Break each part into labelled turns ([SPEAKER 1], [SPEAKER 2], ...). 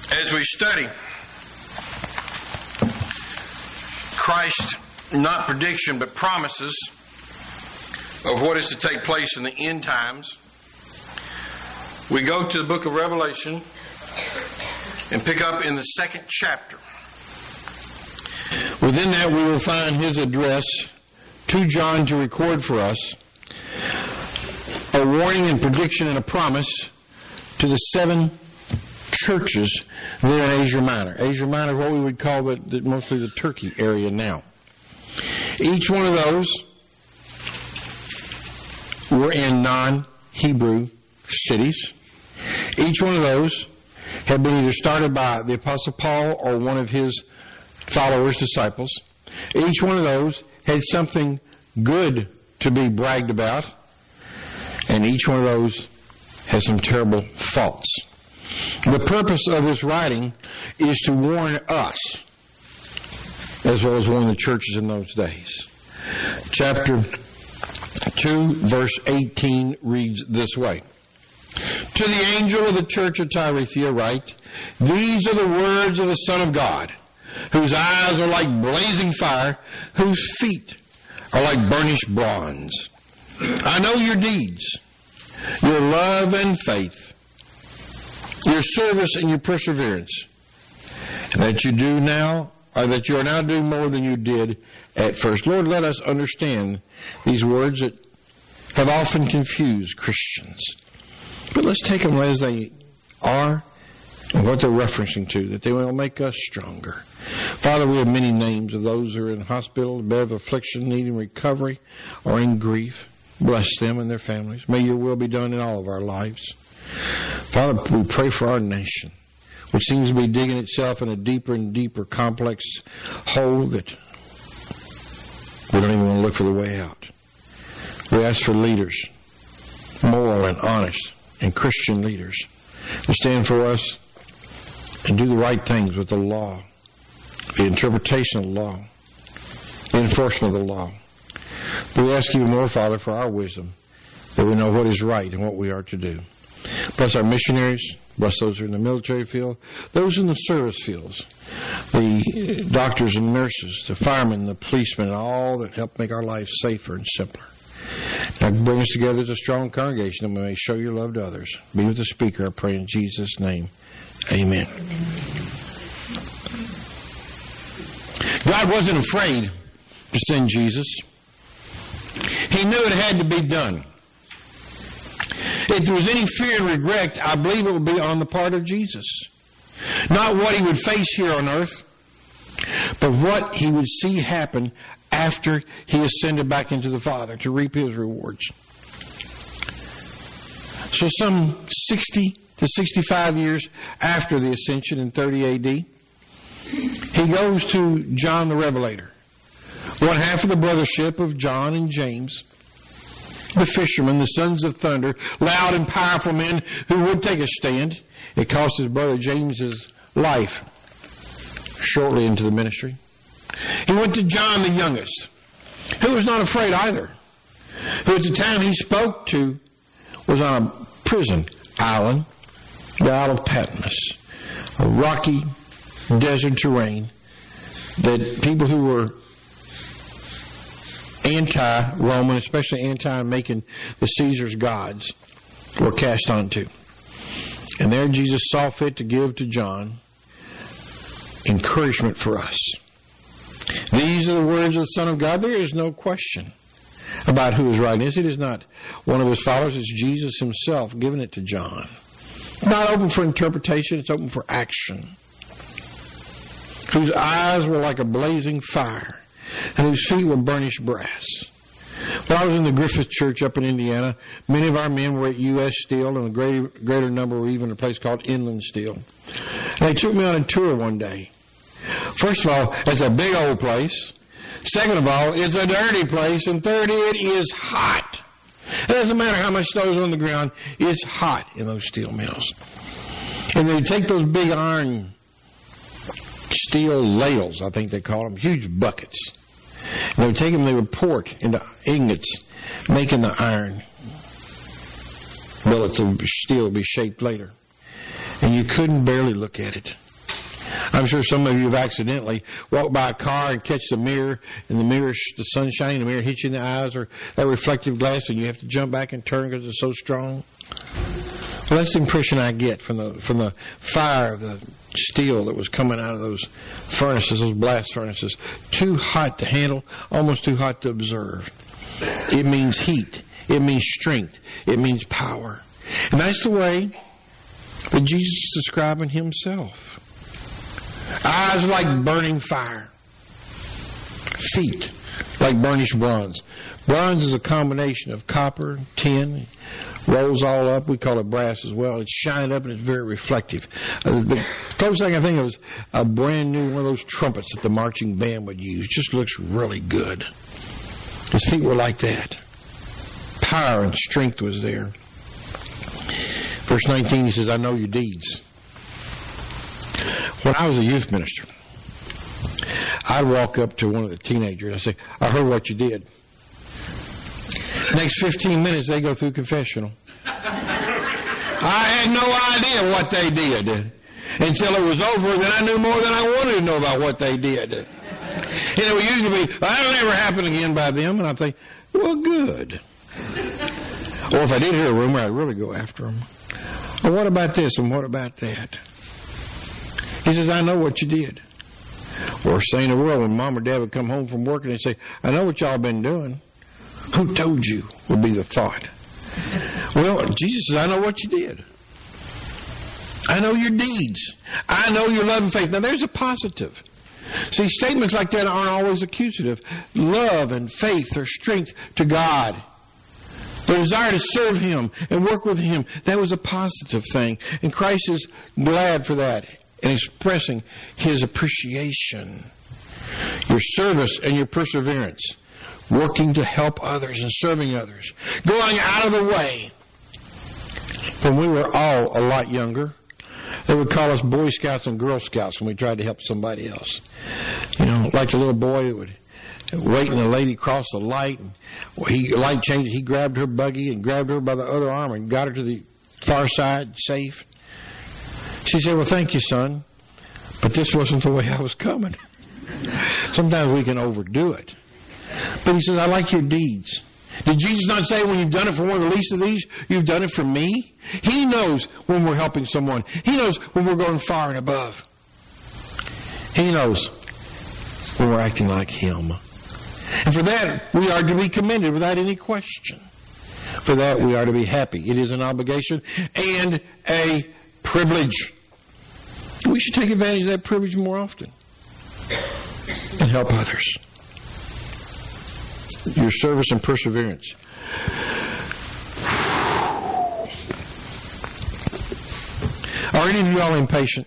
[SPEAKER 1] As we study Christ, not prediction, but promises of what is to take place in the end times, we go to the book of Revelation and pick up in the 2nd chapter.
[SPEAKER 2] Within that we will find his address to John to record for us a warning and prediction and a promise to the 7 churches there in Asia Minor. Asia Minor is what we would call mostly the Turkey area now. Each one of those were in non-Hebrew cities. Each one of those had been either started by the Apostle Paul or one of his followers, disciples. Each one of those had something good to be bragged about, and each one of those has some terrible faults. The purpose of this writing is to warn us, as well as warn the churches in those days. Chapter 2, verse 18 reads this way. To the angel of the church of Thyatira write, these are the words of the Son of God, whose eyes are like blazing fire, whose feet are like burnished bronze. I know your deeds, your love and faith, your service and your perseverance, and that you are now doing more than you did at first. Lord, let us understand these words that have often confused Christians. But let's take them as they are and what they're referencing to, that they will make us stronger. Father, we have many names of those who are in hospital, bed of affliction, needing recovery, or in grief. Bless them and their families. May your will be done in all of our lives. Father, we pray for our nation, which seems to be digging itself in a deeper and deeper complex hole that we don't even want to look for the way out. We ask for leaders, moral and honest and Christian leaders, to stand for us and do the right things with the law, the interpretation of the law, the enforcement of the law. We ask you more, Father, for our wisdom, that we know what is right and what we are to do. Bless our missionaries, bless those who are in the military field, those in the service fields, the doctors and nurses, the firemen, the policemen, and all that help make our lives safer and simpler. Now bring us together as a strong congregation and we may show your love to others. Be with the speaker, I pray in Jesus' name. Amen. God wasn't afraid to send Jesus. He knew it had to be done. If there was any fear and regret, I believe it would be on the part of Jesus. Not what he would face here on earth, but what he would see happen after he ascended back into the Father to reap his rewards. So some 60 to 65 years after the ascension in 30 A.D., he goes to John the Revelator, one half of the brothership of John and James, the fishermen, the sons of thunder, loud and powerful men who would take a stand. It cost his brother James his life shortly into the ministry. He went to John the youngest, who was not afraid either, who at the time he spoke to was on a prison island, the Isle of Patmos, a rocky desert terrain that people who were anti-Roman, especially anti-making the Caesars gods, were cast onto. And there Jesus saw fit to give to John encouragement for us. These are the words of the Son of God. There is no question about who is writing this. It is not one of his followers. It's Jesus himself giving it to John. Not open for interpretation. It's open for action. Whose eyes were like a blazing fire, and whose feet were burnished brass. When I was in the Griffith Church up in Indiana, many of our men were at U.S. Steel, and a greater number were even at a place called Inland Steel. And they took me on a tour one day. First of all, it's a big old place. Second of all, it's a dirty place. And third, it is hot. It doesn't matter how much snow is on the ground, it's hot in those steel mills. And they take those big iron steel ladles, I think they call them, huge buckets. And they would take them, they would pour it into ingots, making the iron billets of steel would be shaped later. and you couldn't barely look at it. I'm sure some of you have accidentally walked by a car and catch the mirror, and the sun shining, the mirror hits you in the eyes, or that reflective glass, and you have to jump back and turn because it's so strong. Well, that's the impression I get from the fire of the steel that was coming out of those furnaces, those blast furnaces. Too hot to handle, almost too hot to observe. It means heat. It means strength. It means power. And that's the way that Jesus is describing himself. Eyes like burning fire. Feet like burnished bronze. Bronze is a combination of copper, tin, rolls all up. We call it brass as well. It's shined up and it's very reflective. The closest thing I think of is a brand new one of those trumpets that the marching band would use. Just looks really good. His feet were like that. Power and strength was there. Verse 19, he says, I know your deeds. When I was a youth minister, I'd walk up to one of the teenagers and I'd say, I heard what you did. Next 15 minutes, they go through confessional. I had no idea what they did until it was over. Then I knew more than I wanted to know about what they did. And it would usually be, that'll never happen again by them. And I'd think, well, good. Or if I did hear a rumor, I'd really go after them. Well, what about this and what about that? He says, I know what you did. Or say in the world, when Mom or Dad would come home from work and they'd say, I know what y'all been doing. Who told you would be the thought. Well, Jesus says, I know what you did. I know your deeds. I know your love and faith. Now, there's a positive. See, statements like that aren't always accusative. Love and faith are strength to God. The desire to serve Him and work with Him, that was a positive thing. And Christ is glad for that and expressing His appreciation. Your service and your perseverance. Working to help others and serving others. Going out of the way. When we were all a lot younger, they would call us Boy Scouts and Girl Scouts when we tried to help somebody else. You know, like the little boy that would wait and the lady crossed the light. And the light changed. He grabbed her buggy and grabbed her by the other arm and got her to the far side safe. She said, well, thank you, son. But this wasn't the way I was coming. Sometimes we can overdo it. But he says, I like your deeds. Did Jesus not say, when you've done it for one of the least of these, you've done it for me? He knows when we're helping someone. He knows when we're going far and above. He knows when we're acting like Him. And for that, we are to be commended without any question. For that, we are to be happy. It is an obligation and a privilege. We should take advantage of that privilege more often and help others. Your service and perseverance. Are any of you all impatient?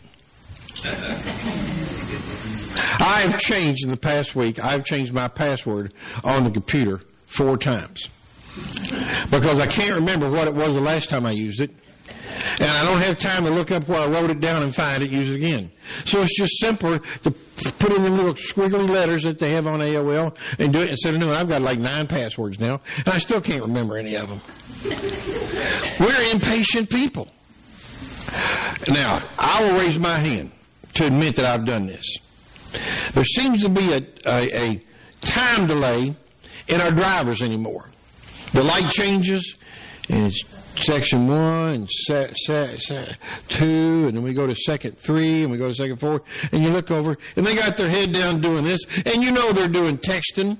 [SPEAKER 2] I have changed in the past week. I've changed my password on the computer 4 times. Because I can't remember what it was the last time I used it. And I don't have time to look up where I wrote it down and find it, use it again. So it's just simpler to put in the little squiggly letters that they have on AOL and do it instead of doing it. I've got like 9 passwords now, and I still can't remember any of them. We're impatient people. Now, I will raise my hand to admit that I've done this. There seems to be a time delay in our drivers anymore. The light changes, and it's section 1 and 2, and then we go to second 3, and we go to second 4, and you look over, and they got their head down doing this, and you know they're doing texting.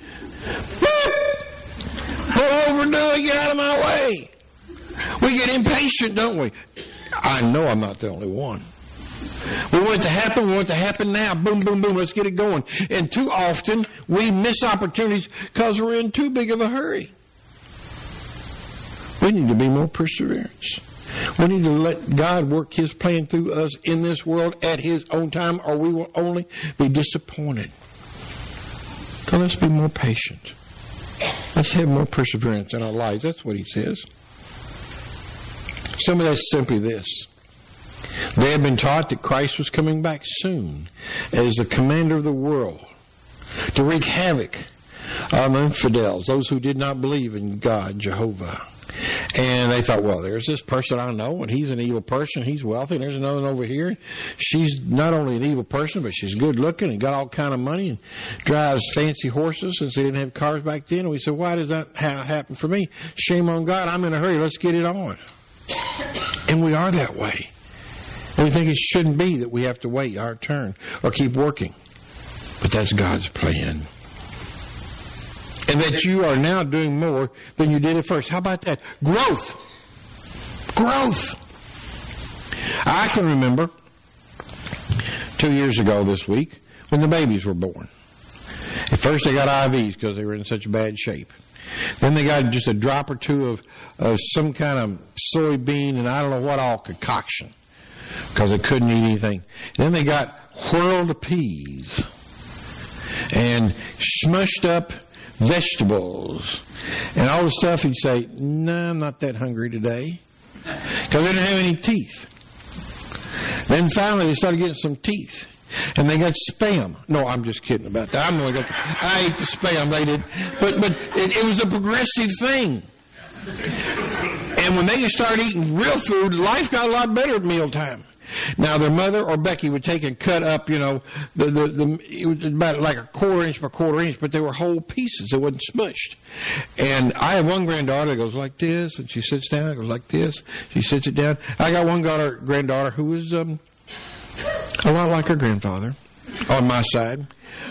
[SPEAKER 2] What overdoing? Get out of my way. We get impatient, don't we? I know I'm not the only one. We want it to happen. We want it to happen now. Boom, boom, boom. Let's get it going. And too often, we miss opportunities because we're in too big of a hurry. We need to be more perseverance. We need to let God work His plan through us in this world at His own time, or we will only be disappointed. So let's be more patient. Let's have more perseverance in our lives. That's what He says. Some of that's simply this. They had been taught that Christ was coming back soon as the commander of the world to wreak havoc on infidels, those who did not believe in God, Jehovah. And they thought, well, there's this person I know, and he's an evil person. He's wealthy. And there's another one over here. She's not only an evil person, but she's good looking and got all kind of money and drives fancy horses since they didn't have cars back then. And we said, why does that happen for me? Shame on God. I'm in a hurry. Let's get it on. And we are that way. And we think it shouldn't be that we have to wait our turn or keep working. But that's God's plan. And that you are now doing more than you did at first. How about that? Growth. Growth. I can remember 2 years ago this week when the babies were born. At first they got IVs because they were in such bad shape. Then they got just a drop or two of some kind of soybean and I don't know what all concoction because they couldn't eat anything. Then they got whirled peas and smushed up vegetables and all the stuff. You'd say, no, I'm not that hungry today because they didn't have any teeth. Then finally they started getting some teeth and they got Spam. No, I'm just kidding about that. I ate the Spam. They did, but it was a progressive thing. And when they started eating real food, life got a lot better at mealtime. Now, their mother or Becky would take and cut up, it was about like a 1/4 inch by 1/4 inch, but they were whole pieces. It wasn't smushed. And I have one granddaughter that goes like this, and she sits down and goes like this. She sits it down. I got one granddaughter who is a lot like her grandfather on my side.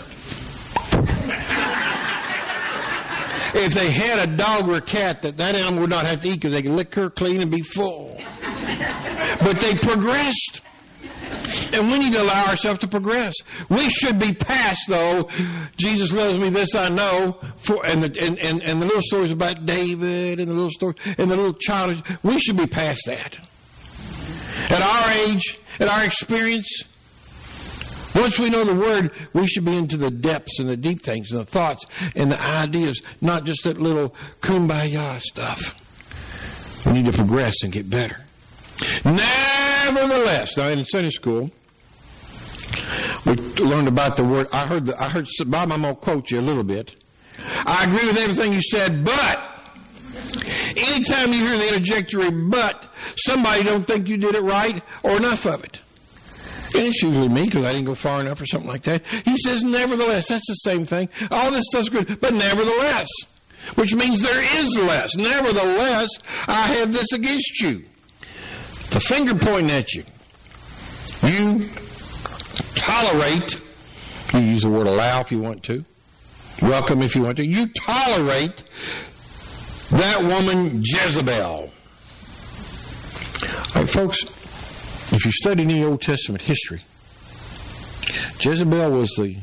[SPEAKER 2] If they had a dog or a cat, that animal would not have to eat because they could lick her clean and be full. But they progressed. And we need to allow ourselves to progress. We should be past, though, Jesus loves me, this I know, and the little stories about David and the little stories and the little child. We should be past that. At our age, at our experience, once we know the Word, we should be into the depths and the deep things and the thoughts and the ideas, not just that little kumbaya stuff. We need to progress and get better. Nevertheless, now in Sunday school, we learned about the word. I heard Bob, I'm going to quote you a little bit. I agree with everything you said, but anytime you hear the interjectory but, somebody don't think you did it right or enough of it. And it's usually me because I didn't go far enough or something like that. He says, nevertheless, that's the same thing. All this stuff's good, but nevertheless, which means there is less. Nevertheless, I have this against you. The finger pointing at you. You tolerate, you use the word allow if you want to, welcome if you want to, you tolerate that woman Jezebel. All right, folks, if you study any Old Testament history, Jezebel was the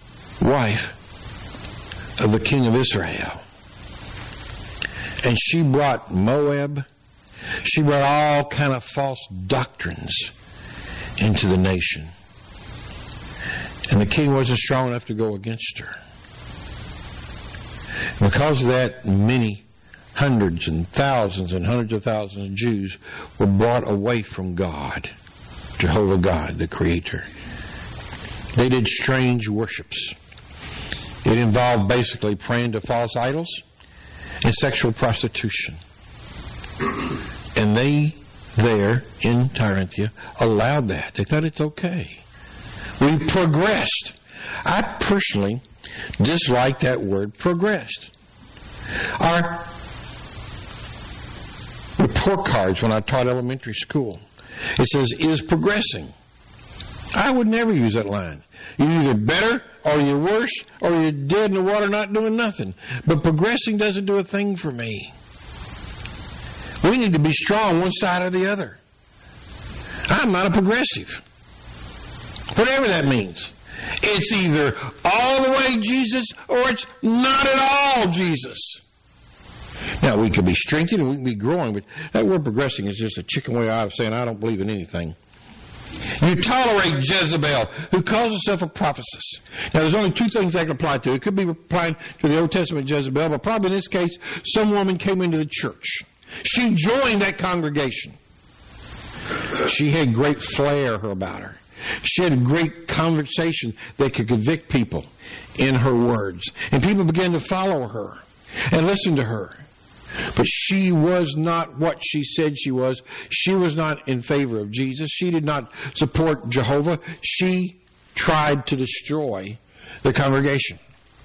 [SPEAKER 2] wife of the king of Israel. And she brought Moab. She brought all kind of false doctrines into the nation. And the king wasn't strong enough to go against her. And because of that, many hundreds and hundreds of thousands of Jews were brought away from God, Jehovah God, the Creator. They did strange worships. It involved basically praying to false idols and sexual prostitution. And they, there in Tyrantia, allowed that. They thought it's okay. We progressed. I personally dislike that word, progressed. Our report cards when I taught elementary school, it says, is progressing. I would never use that line. You're either better or you're worse or you're dead in the water not doing nothing. But progressing doesn't do a thing for me. We need to be strong one side or the other. I'm not a progressive. Whatever that means. It's either all the way Jesus or it's not at all Jesus. Now, we could be strengthened and we can be growing, but that word progressing is just a chicken way out of saying I don't believe in anything. You tolerate Jezebel, who calls herself a prophetess. Now, there's only two things that can apply to it. It could be applying to the Old Testament Jezebel, but probably in this case, some woman came into the church. She joined that congregation. She had great flair about her. She had a great conversation that could convict people in her words. And people began to follow her and listen to her. But she was not what she said she was. She was not in favor of Jesus. She did not support Jehovah. She tried to destroy the congregation.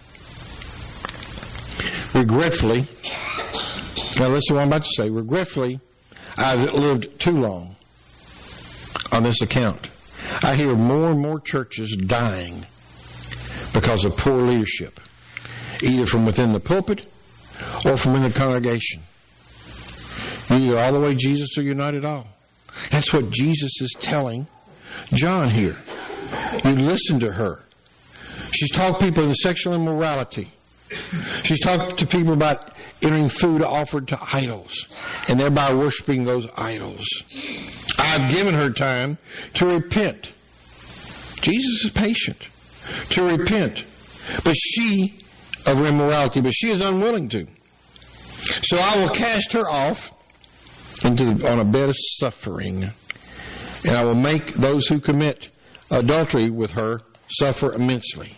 [SPEAKER 2] Regretfully, now listen to what I'm about to say. Regretfully, I've lived too long on this account. I hear more and more churches dying because of poor leadership, either from within the pulpit or from in the congregation. You're either all the way Jesus or you're not at all. That's what Jesus is telling John here. You listen to her. She's talking to people in sexual immorality. She's talking to people about entering food offered to idols and thereby worshiping those idols. I've given her time to repent. Jesus is patient. To repent. But she, of her immorality, but she is unwilling to. So I will cast her off on a bed of suffering, and I will make those who commit adultery with her suffer immensely.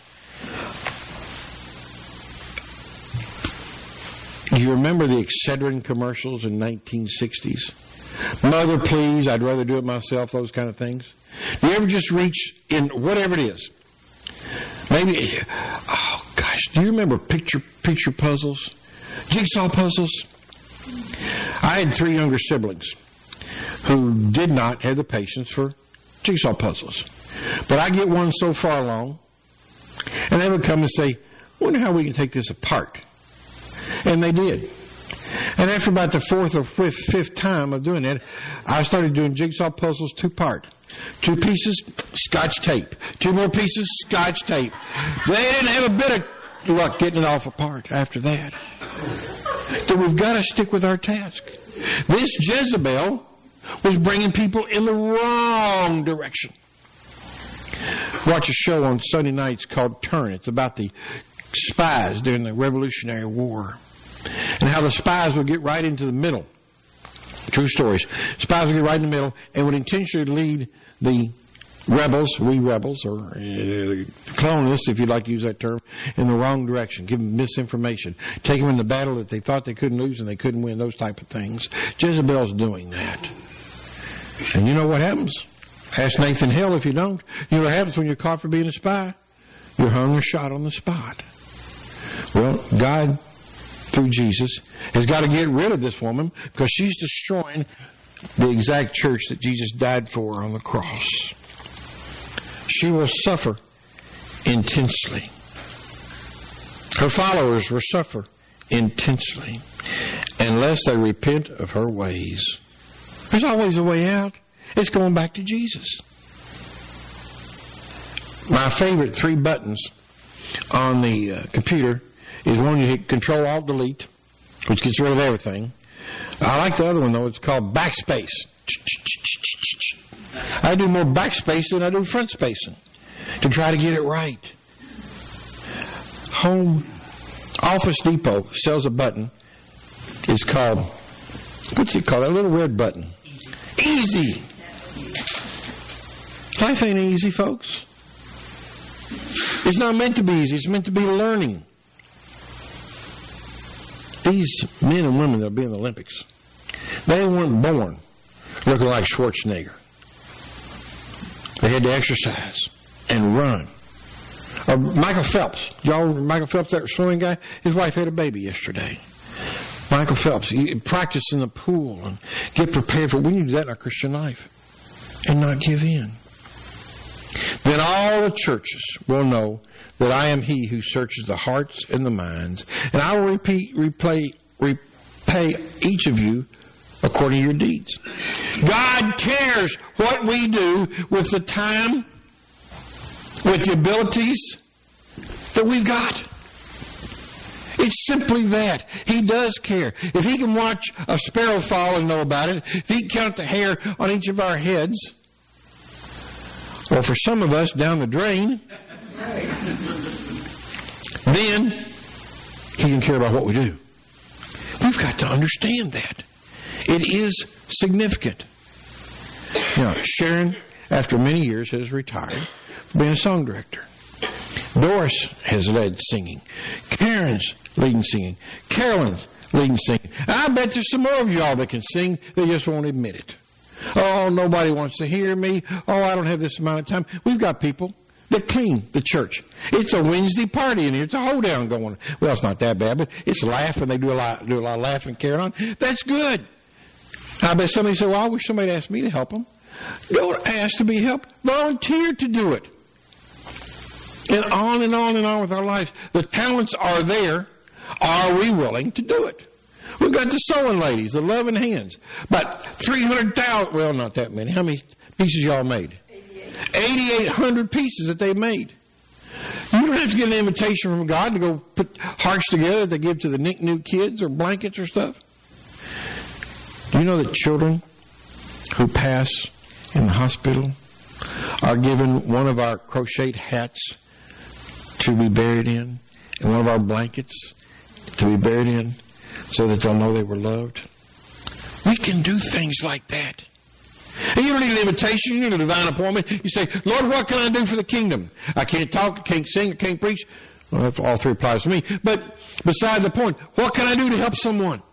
[SPEAKER 2] You remember the Excedrin commercials in 1960s? Mother, please, I'd rather do it myself, those kind of things. Do you ever just reach in whatever it is? Maybe, oh gosh, do you remember picture puzzles? Jigsaw puzzles? I had 3 younger siblings who did not have the patience for jigsaw puzzles. But I get one so far along, and they would come and say, I wonder how we can take this apart. And they did. And after about the 4th or 5th time of doing that, I started doing jigsaw puzzles 2-part. 2 pieces, Scotch tape. 2 more pieces, Scotch tape. They didn't have a bit of luck getting it off apart after that. So we've got to stick with our task. This Jezebel was bringing people in the wrong direction. Watch a show on Sunday nights called Turn. It's about the spies during the Revolutionary War and how the spies would get right into the middle. True stories. Spies would get right in the middle and would intentionally lead the rebels, or colonists, if you'd like to use that term, in the wrong direction, give them misinformation, take them into battle that they thought they couldn't lose and they couldn't win, those type of things. Jezebel's doing that. And you know what happens? Ask Nathan Hill if you don't. You know what happens when you're caught for being a spy? You're hung or shot on the spot. Well, God, through Jesus, has got to get rid of this woman because she's destroying the exact church that Jesus died for on the cross. She will suffer intensely. Her followers will suffer intensely unless they repent of her ways. There's always a way out. It's going back to Jesus. My favorite 3 buttons on the computer is one you hit Control-Alt-Delete, which gets rid of everything. I like the other one, though. It's called backspace. I do more backspace than I do front spacing to try to get it right. Home Office Depot sells a button. It's called, what's it called? That little red button. Easy. Life ain't easy, folks. It's not meant to be easy. It's meant to be learning. These men and women that will be in the Olympics, they weren't born looking like Schwarzenegger. They had to exercise and run. Michael Phelps. Y'all remember Michael Phelps, that swimming guy? His wife had a baby yesterday. Michael Phelps, he practiced in the pool and get prepared for it. We need to do that in our Christian life and not give in. Then all the churches will know that I am He who searches the hearts and the minds, and I will repay each of you according to your deeds. God cares what we do with the time, with the abilities that we've got. It's simply that. He does care. If He can watch a sparrow fall and know about it, if He can count the hair on each of our heads, or for some of us down the drain, then He can care about what we do. We've got to understand that. It is significant. Now, Sharon, after many years, has retired from being a song director. Doris has led singing. Karen's leading singing. Carolyn's leading singing. I bet there's some more of y'all that can sing, they just won't admit it. Oh, nobody wants to hear me. Oh, I don't have this amount of time. We've got people that clean the church. It's a Wednesday party in here. It's a hoedown going. Well, it's not that bad, but it's laughing. They do a lot of laughing, carrying on. That's good. I bet somebody said, well, I wish somebody asked me to help them. Don't ask to be helped. Volunteer to do it. And on and on and on with our lives. The talents are there. Are we willing to do it? We've got the sewing ladies, the loving hands. About 300,000, well, not that many. How many pieces y'all made? 8,800 pieces that they made. You don't have to get an invitation from God to go put hearts together that they give to the NICU kids or blankets or stuff. Do you know that children who pass in the hospital are given one of our crocheted hats to be buried in and one of our blankets to be buried in so that they'll know they were loved? We can do things like that. And you don't need an invitation, you need a divine appointment. You say, Lord, what can I do for the kingdom? I can't talk, I can't sing, I can't preach. Well, that all three applies to me. But beside the point, what can I do to help someone?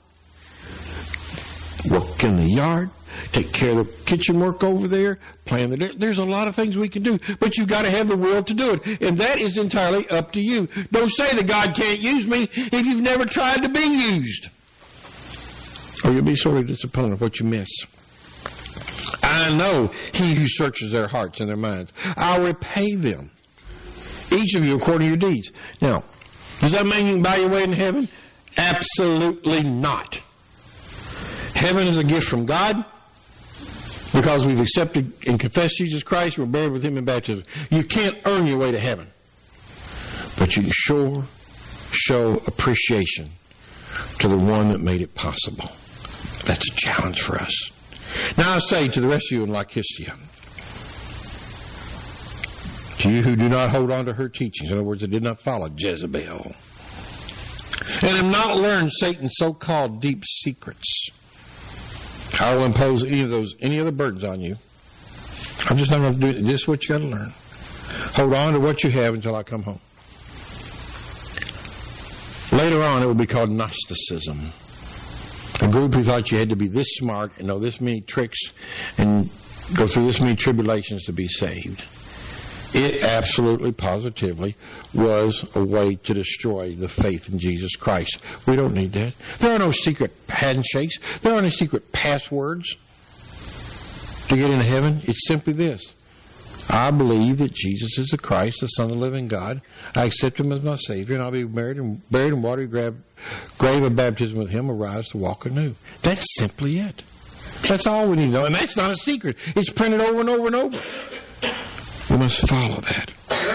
[SPEAKER 2] Work in the yard, take care of the kitchen work over there, plan the... There's a lot of things we can do, but you've got to have the will to do it. And that is entirely up to you. Don't say that God can't use me if you've never tried to be used. Or you'll be sorely disappointed with what you miss. I know he who searches their hearts and their minds. I'll repay them, each of you according to your deeds. Now, does that mean you can buy your way in heaven? Absolutely not. Heaven is a gift from God because we've accepted and confessed Jesus Christ. We're buried with him in baptism. You can't earn your way to heaven, but you can sure show appreciation to the one that made it possible. That's a challenge for us. Now I say to the rest of you in Laodicea, to you who do not hold on to her teachings, in other words, that did not follow Jezebel, and have not learned Satan's so-called deep secrets, I will impose any other burdens on you. I'm just not going to do it. This is what you got to learn. Hold on to what you have until I come home. Later on, it will be called Gnosticism. A group who thought you had to be this smart and know this many tricks and go through this many tribulations to be saved. It absolutely, positively was a way to destroy the faith in Jesus Christ. We don't need that. There are no secret handshakes. There are no secret passwords to get into heaven. It's simply this. I believe that Jesus is the Christ, the Son of the living God. I accept him as my Savior, and I'll be buried in water, grave of baptism with him, arise to walk anew. That's simply it. That's all we need to know. And that's not a secret. It's printed over and over and over. We must follow that.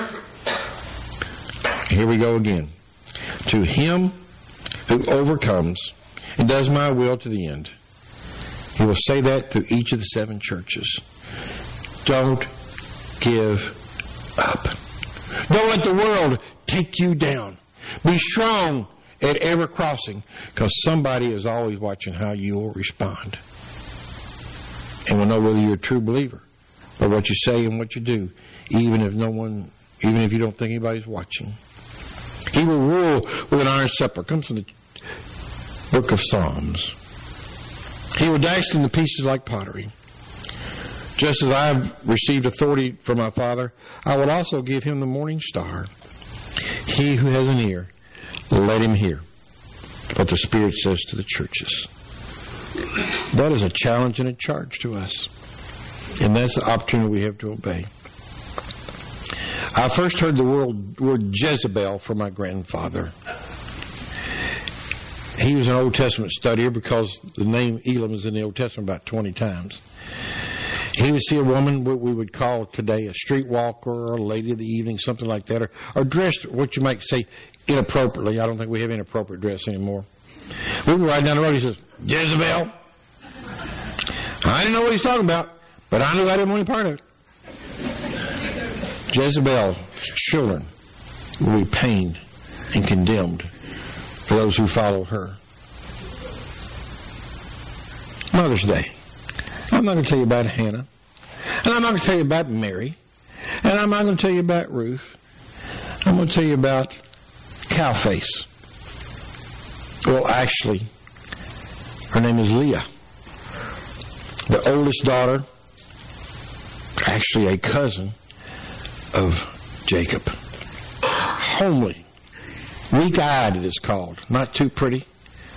[SPEAKER 2] Here we go again. To him who overcomes and does my will to the end. He will say that through each of the 7 churches. Don't give up. Don't let the world take you down. Be strong at every crossing, because somebody is always watching how you will respond. And will know whether you're a true believer by what you say and what you do, even if you don't think anybody's watching. He will rule with an iron scepter. Comes from the book of Psalms. He will dash them to pieces like pottery. Just as I have received authority from my Father, I will also give him the morning star. He who has an ear, let him hear what the Spirit says to the churches. That is a challenge and a charge to us. And that's the opportunity we have to obey. I first heard the word Jezebel from my grandfather. He was an Old Testament studier because the name Elam is in the Old Testament about 20 times. He would see a woman, what we would call today a streetwalker or a lady of the evening, something like that, or dressed what you might say inappropriately. I don't think we have inappropriate dress anymore. We were riding down the road, he says, Jezebel. I didn't know what he's talking about, but I knew I didn't want any part of it. Jezebel's children will be pained and condemned for those who follow her. Mother's Day. I'm not going to tell you about Hannah, and I'm not going to tell you about Mary, and I'm not going to tell you about Ruth. I'm going to tell you about Cowface. Well, actually, Her name is Leah, the oldest daughter, actually a cousin of Jacob. Homely, weak-eyed it is called, not too pretty.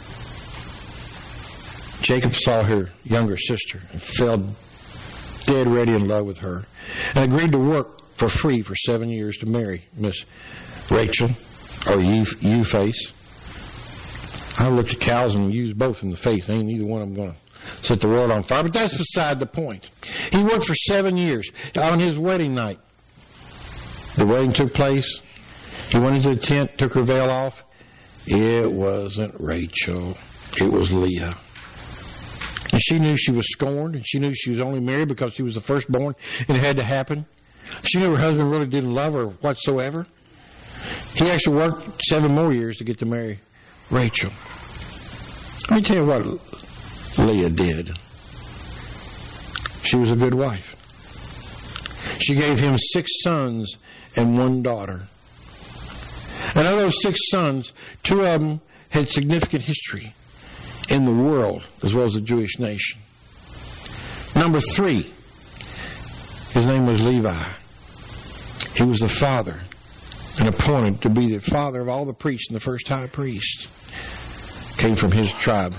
[SPEAKER 2] Jacob saw her younger sister and fell dead ready in love with her and agreed to work for free for 7 years to marry Miss Rachel, or Euphase. I looked at cows and used both in the face. Ain't neither one of them going to set the world on fire, but that's beside the point. He worked for 7 years. On his wedding night, the wedding took place. He went into the tent, took her veil off. It wasn't Rachel. It was Leah. And she knew she was scorned, and she knew she was only married because she was the firstborn, and it had to happen. She knew her husband really didn't love her whatsoever. He actually worked 7 more years to get to marry Rachel. Let me tell you what Leah did. She was a good wife. She gave him 6 sons and 1 daughter. And of those 6 sons, 2 of them had significant history in the world as well as the Jewish nation. Number 3, his name was Levi. He was the father and appointed to be the father of all the priests, and the first high priest came from his tribe.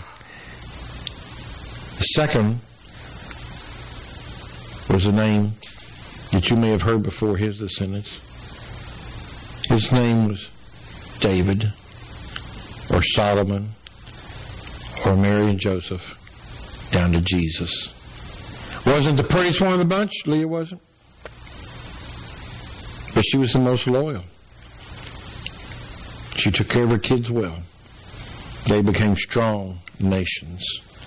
[SPEAKER 2] The second was a name that you may have heard before his descendants. His name was David, or Solomon, or Mary and Joseph, down to Jesus. Wasn't the prettiest one of the bunch, Leah wasn't. But she was the most loyal. She took care of her kids well. They became strong nations.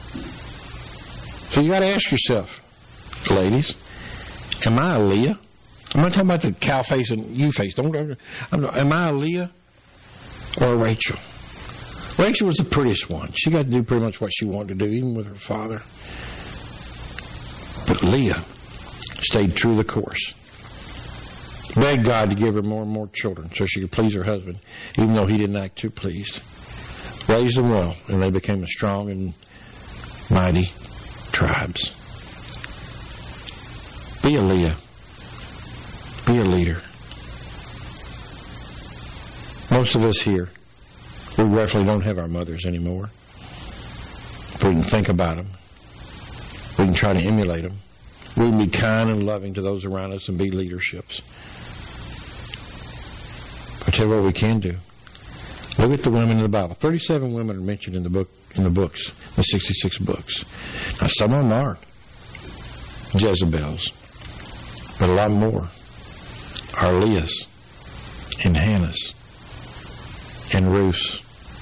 [SPEAKER 2] So you got to ask yourself, ladies, am I a Leah? I'm not talking about the cow face and you face. Am I a Leah or a Rachel? Rachel was the prettiest one. She got to do pretty much what she wanted to do, even with her father. But Leah stayed true to the course. Begged God to give her more and more children so she could please her husband, even though he didn't act too pleased. Raised them well, and they became a strong and mighty tribes. Be a Leah. Be a leader. Most of us here, we definitely don't have our mothers anymore. We can think about them. We can try to emulate them. We can be kind and loving to those around us and be leaderships. I'll tell you what we can do. Look at the women in the Bible. 37 women are mentioned in the books, the 66 books. Now, some of them are Jezebels, but a lot more are Leahs and Hannahs and Ruths.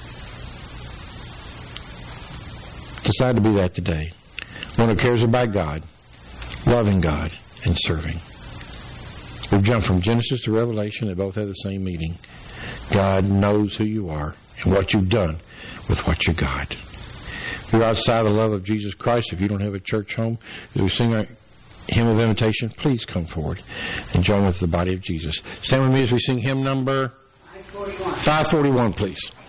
[SPEAKER 2] Decide to be that today. One who cares about God, loving God, and serving. We've jumped from Genesis to Revelation. They both have the same meaning. God knows who you are and what you've done with what you got. If you're outside the love of Jesus Christ, if you don't have a church home, as we sing our hymn of invitation, please come forward and join with the body of Jesus. Stand with me as we sing hymn number 541, please.